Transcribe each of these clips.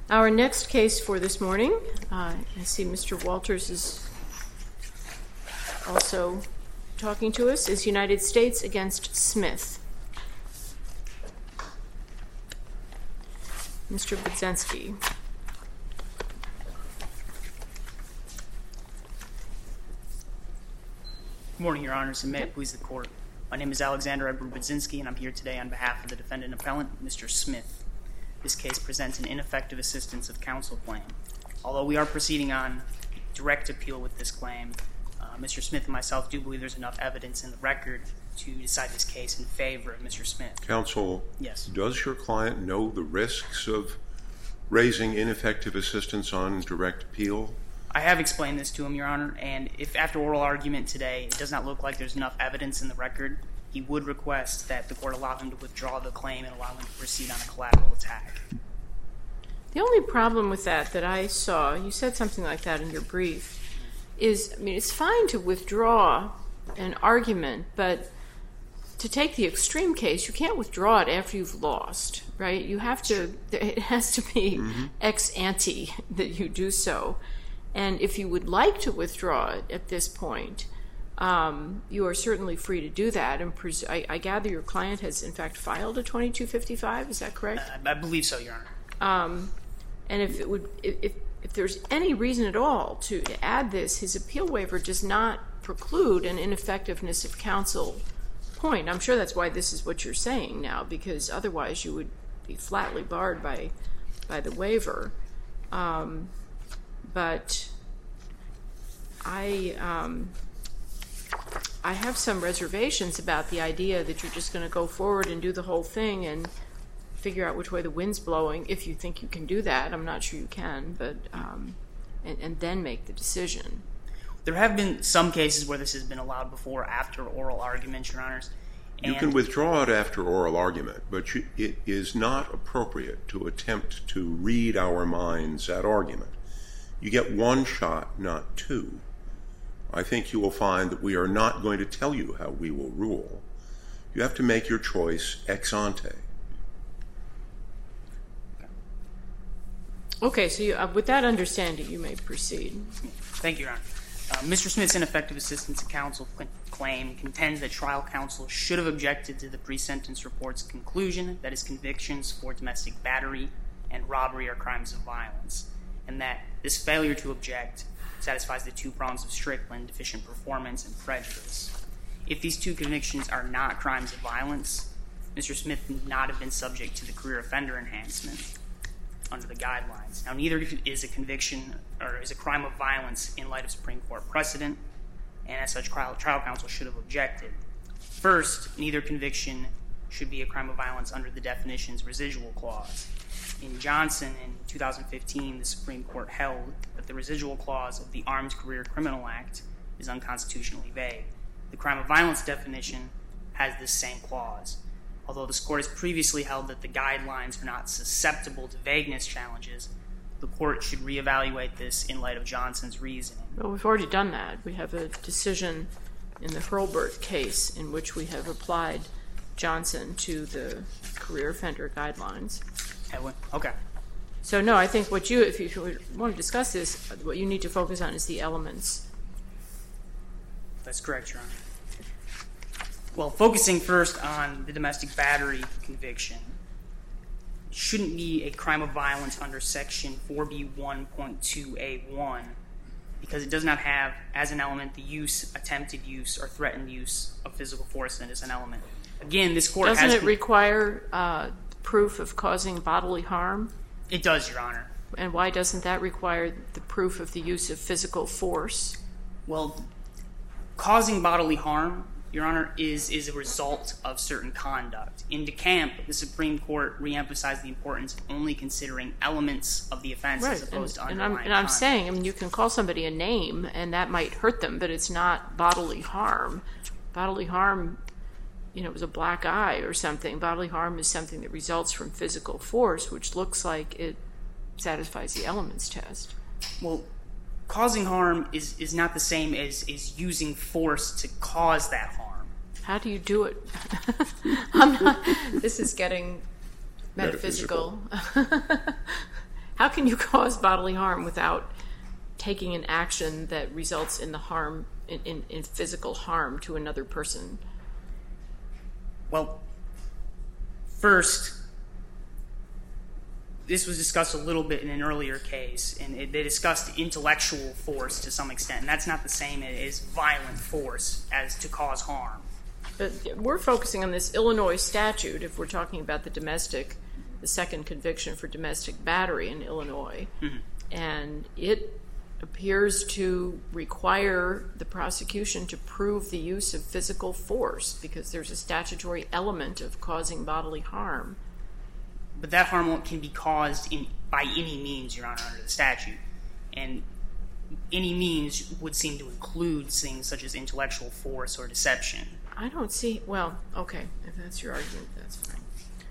Our next case for this morning, I see Mr. Walters is also talking to us, is United States against Smith. Mr. Budzinski. Good morning, Your Honors, and may it please the Court. My name is Alexander Edward Budzinski, and I'm here today on behalf of the defendant appellant, Mr. Smith. This case presents an ineffective assistance of counsel claim. Although we are proceeding on direct appeal with this claim, Mr. Smith and myself do believe there's enough evidence in the record to decide this case in favor of Mr. Smith. Counsel, yes. Does your client know the risks of raising ineffective assistance on direct appeal? I have explained this to him, Your Honor, and if after oral argument today it does not look like there's enough evidence in the record, he would request that the court allow him to withdraw the claim and allow him to proceed on a collateral attack. The only problem with that I saw, you said something like that in your brief, is, it's fine to withdraw an argument, but to take the extreme case, you can't withdraw it after you've lost, right? You have to, it has to be ex ante that you do so. And if you would like to withdraw it at this point, you are certainly free to do that. And I gather your client has, in fact, filed a 2255. Is that correct? I believe so, Your Honor. And if there's any reason at all to add this, his appeal waiver does not preclude an ineffectiveness of counsel point. I'm sure that's why this is what you're saying now, because otherwise you would be flatly barred by the waiver. But I have some reservations about the idea that you're just going to go forward and do the whole thing and figure out which way the wind's blowing, if you think you can do that. I'm not sure you can, but and then make the decision. There have been some cases where this has been allowed before after oral arguments, Your Honors. You can withdraw it after oral argument, but it is not appropriate to attempt to read our minds at argument. You get one shot, not two. I think you will find that we are not going to tell you how we will rule. You have to make your choice ex ante. Okay, so with that understanding, you may proceed. Thank you, Your Honor. Mr. Smith's ineffective assistance of counsel claim contends that trial counsel should have objected to the pre-sentence report's conclusion that his convictions for domestic battery and robbery are crimes of violence, and that this failure to object satisfies the two prongs of Strickland, deficient performance and prejudice. If these two convictions are not crimes of violence, Mr. Smith need not have been subject to the career offender enhancement under the guidelines. Now, neither is a conviction or is a crime of violence in light of Supreme Court precedent, and as such, trial counsel should have objected. First, neither conviction should be a crime of violence under the definition's residual clause. In Johnson in 2015, the Supreme Court held that the residual clause of the Armed Career Criminal Act is unconstitutionally vague. The crime of violence definition has this same clause. Although this court has previously held that the guidelines are not susceptible to vagueness challenges, the court should reevaluate this in light of Johnson's reasoning. Well, we've already done that. We have a decision in the Hurlburt case in which we have applied Johnson to the career offender guidelines. Okay. So no, I think if you want to discuss this, what you need to focus on is the elements. That's correct, Your Honor. Well, focusing first on the domestic battery conviction, it shouldn't be a crime of violence under Section 4B1.2A1 because it does not have as an element the use, attempted use, or threatened use of physical force as an element. Again, this court doesn't it require proof of causing bodily harm? It does, Your Honor. And why doesn't that require the proof of the use of physical force? Well, causing bodily harm, Your Honor, is a result of certain conduct. In DeCamp, the Supreme Court reemphasized the importance of only considering elements of the offense as opposed to underlying conduct. And I'm saying, you can call somebody a name, and that might hurt them, but it's not bodily harm. Bodily harm, it was a black eye or something. Bodily harm is something that results from physical force, which looks like it satisfies the elements test. Well, causing harm is not the same as using force to cause that harm. How do you do it? This is getting metaphysical. How can you cause bodily harm without taking an action that results in the harm, in physical harm to another person? Well, first, this was discussed a little bit in an earlier case, and they discussed intellectual force to some extent, and that's not the same as violent force as to cause harm. But we're focusing on this Illinois statute if we're talking about the second conviction for domestic battery in Illinois. Mm-hmm. And it appears to require the prosecution to prove the use of physical force because there's a statutory element of causing bodily harm. But that harm can be caused by any means, Your Honor, under the statute. And any means would seem to include things such as intellectual force or deception. I don't see... Well, okay, if that's your argument, that's fine.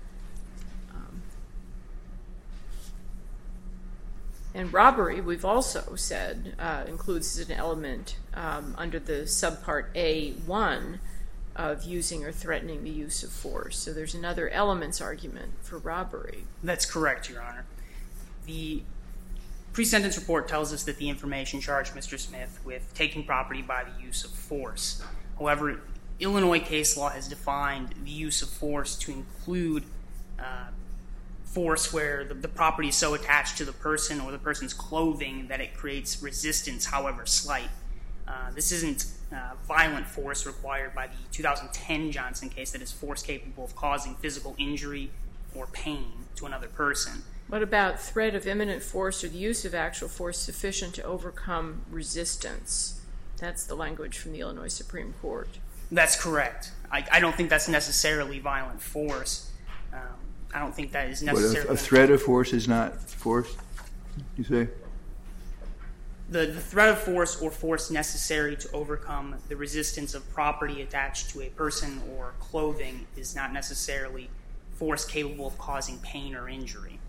And robbery, we've also said, includes an element under the subpart A1 of using or threatening the use of force. So there's another elements argument for robbery. That's correct, Your Honor. The pre-sentence report tells us that the information charged Mr. Smith with taking property by the use of force. However, Illinois case law has defined the use of force to include force where the property is so attached to the person or the person's clothing that it creates resistance, however slight. This isn't violent force required by the 2010 Johnson case that is force capable of causing physical injury or pain to another person. What about threat of imminent force or the use of actual force sufficient to overcome resistance? That's the language from the Illinois Supreme Court. That's correct. I don't think that's necessarily violent force. I don't think that is necessarily... But a threat of force is not force, you say? The threat of force or force necessary to overcome the resistance of property attached to a person or clothing is not necessarily force capable of causing pain or injury.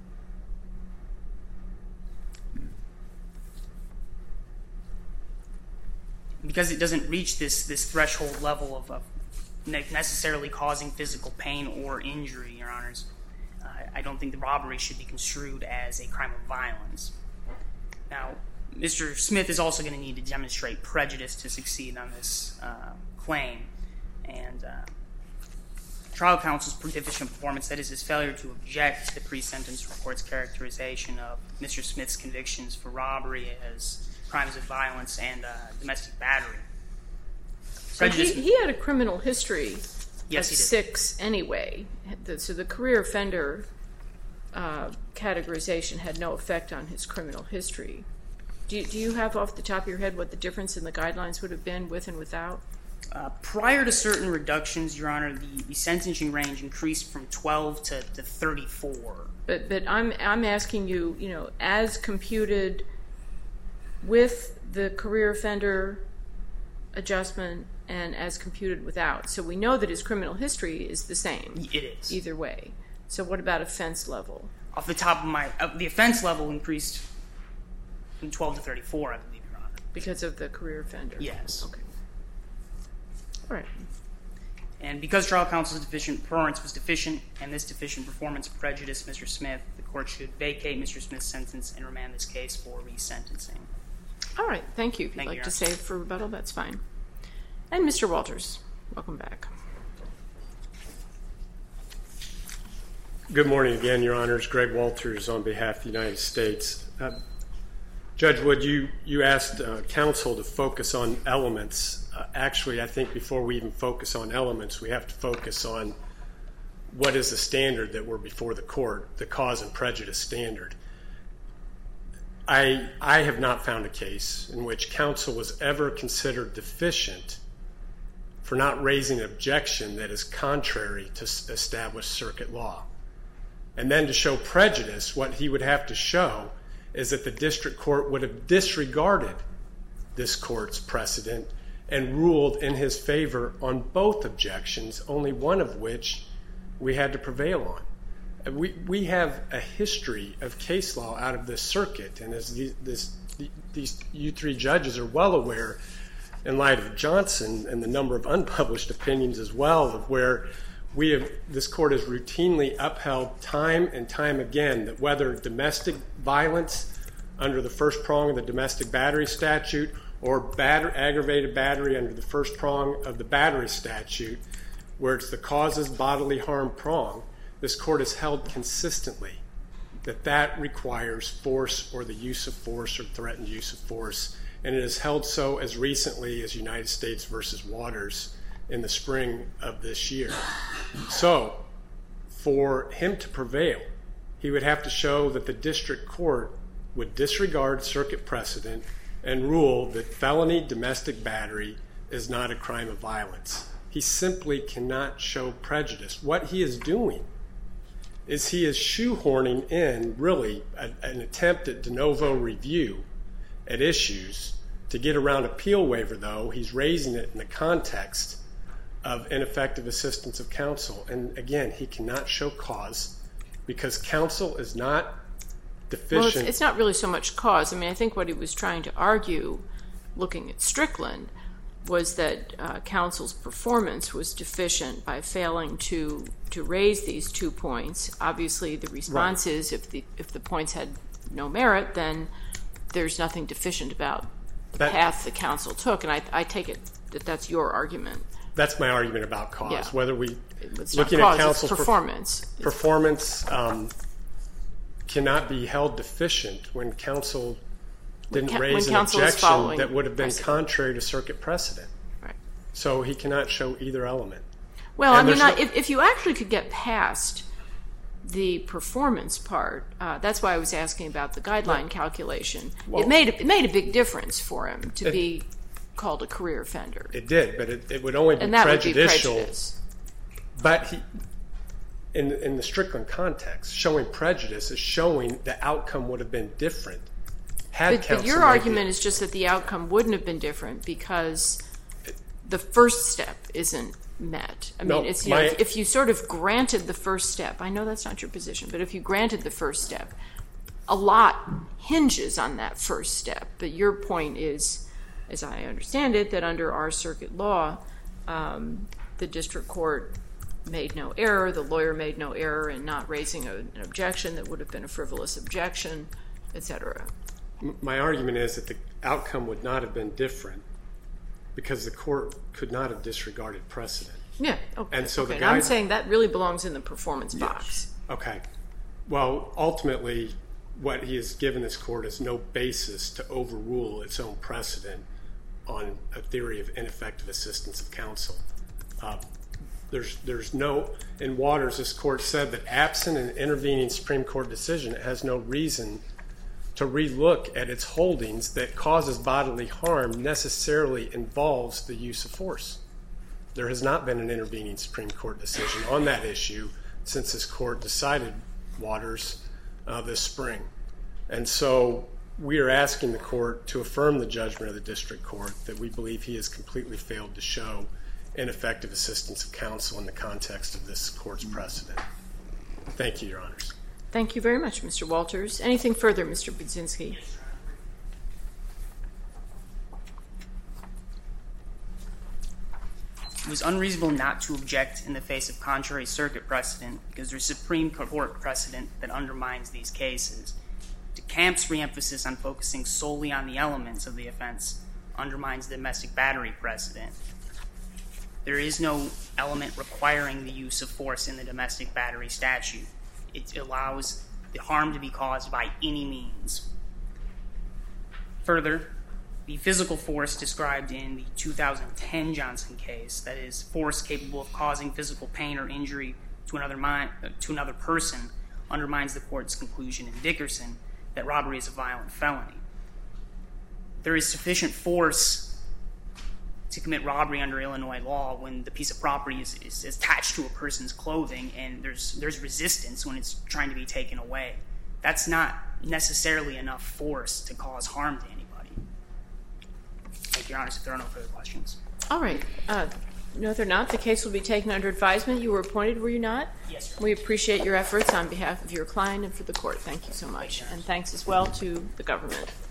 Because it doesn't reach this threshold level of necessarily causing physical pain or injury, Your Honors, I don't think the robbery should be construed as a crime of violence. Now, Mr. Smith is also going to need to demonstrate prejudice to succeed on this claim. And trial counsel's deficient performance, that is his failure to object to the pre-sentence report's characterization of Mr. Smith's convictions for robbery as crimes of violence and domestic battery. So he had a criminal history of 6 anyway. So the career offender categorization had no effect on his criminal history. Do you have off the top of your head what the difference in the guidelines would have been with and without? Prior to certain reductions, Your Honor, the sentencing range increased from 12 to 34. But I'm asking you, as computed with the career offender adjustment and as computed without. So we know that his criminal history is the same. It is. Either way. So what about offense level? Off the top of the offense level increased from 12 to 34, I believe, Your Honor. Because of the career offender? Yes. Okay. All right. And because trial counsel's deficient performance was deficient and this deficient performance prejudiced Mr. Smith, the court should vacate Mr. Smith's sentence and remand this case for resentencing. All right. Thank you. If you'd like to save for rebuttal, that's fine. And Mr. Walters, welcome back. Good morning again, Your Honors. Greg Walters on behalf of the United States. Judge Wood, you asked counsel to focus on elements. Actually, I think before we even focus on elements, we have to focus on what is the standard that we're before the court, the cause and prejudice standard. I have not found a case in which counsel was ever considered deficient for not raising an objection that is contrary to established circuit law. And then to show prejudice, what he would have to show is that the district court would have disregarded this court's precedent and ruled in his favor on both objections, only one of which we had to prevail on. We have a history of case law out of this circuit, and as you three judges are well aware, in light of Johnson and the number of unpublished opinions as well, of where this court has routinely upheld time and time again that whether domestic violence under the first prong of the domestic battery statute or aggravated battery under the first prong of the battery statute, where it's the causes bodily harm prong, this court has held consistently that requires force or the use of force or threatened use of force, and it has held so as recently as United States versus Waters in the spring of this year. So for him to prevail, he would have to show that the district court would disregard circuit precedent and rule that felony domestic battery is not a crime of violence. He simply cannot show prejudice. What he is doing is he is shoehorning in really an attempt at de novo review at issues. To get around appeal waiver, though, he's raising it in the context of ineffective assistance of counsel. And again, he cannot show cause because counsel is not deficient. Well, it's not really so much cause. I mean, I think what he was trying to argue, looking at Strickland, was that counsel's performance was deficient by failing to raise these 2 points. Obviously, the response is if the points had no merit, then there's nothing deficient about the path the counsel took. And I take it that that's your argument. That's my argument about cause. Yeah. Whether it's looking cause, at counsel's performance cannot be held deficient when counsel didn't raise an counsel objection that would have been precedent. Contrary to circuit precedent. Right. So he cannot show either element. Well, I mean, if you actually could get past the performance part, that's why I was asking about the guideline calculation. Well, it made a big difference for him to be called a career offender. It did, but it would only be and that prejudicial. Would be prejudice. But in the Strickland context, showing prejudice is showing the outcome would have been different. But your argument is just that the outcome wouldn't have been different because the first step isn't met. I mean, it's, if you sort of granted the first step, I know that's not your position, but if you granted the first step, a lot hinges on that first step. But your point is, as I understand it, that under our circuit law, the district court made no error, the lawyer made no error in not raising an objection that would have been a frivolous objection, etc. My argument is that the outcome would not have been different because the court could not have disregarded precedent. Yeah, okay. And so and I'm saying that really belongs in the performance box. Okay. Well, ultimately, what he has given this court is no basis to overrule its own precedent on a theory of ineffective assistance of counsel. There's no, in Waters, this court said that absent an intervening Supreme Court decision, it has no reason to relook at its holdings that causes bodily harm necessarily involves the use of force. There has not been an intervening Supreme Court decision on that issue since this court decided Waters this spring. And so we are asking the court to affirm the judgment of the district court that we believe he has completely failed to show ineffective assistance of counsel in the context of this court's precedent. Thank you, Your Honors. Thank you very much, Mr. Walters. Anything further, Mr. Budzinski? It was unreasonable not to object in the face of contrary circuit precedent because there's Supreme Court precedent that undermines these cases. DeCamp's reemphasis on focusing solely on the elements of the offense undermines the domestic battery precedent. There is no element requiring the use of force in the domestic battery statute. It allows the harm to be caused by any means. Further, the physical force described in the 2010 Johnson case, that is, force capable of causing physical pain or injury to another person, undermines the court's conclusion in Dickerson that robbery is a violent felony. There is sufficient force to commit robbery under Illinois law when the piece of property is attached to a person's clothing and there's resistance when it's trying to be taken away. That's not necessarily enough force to cause harm to anybody. Thank you, Your Honor, if there are no further questions. All right. No, they're not. The case will be taken under advisement. You were appointed, were you not? Yes, sir. We appreciate your efforts on behalf of your client and for the court. Thank you so much. And thanks as well to the government.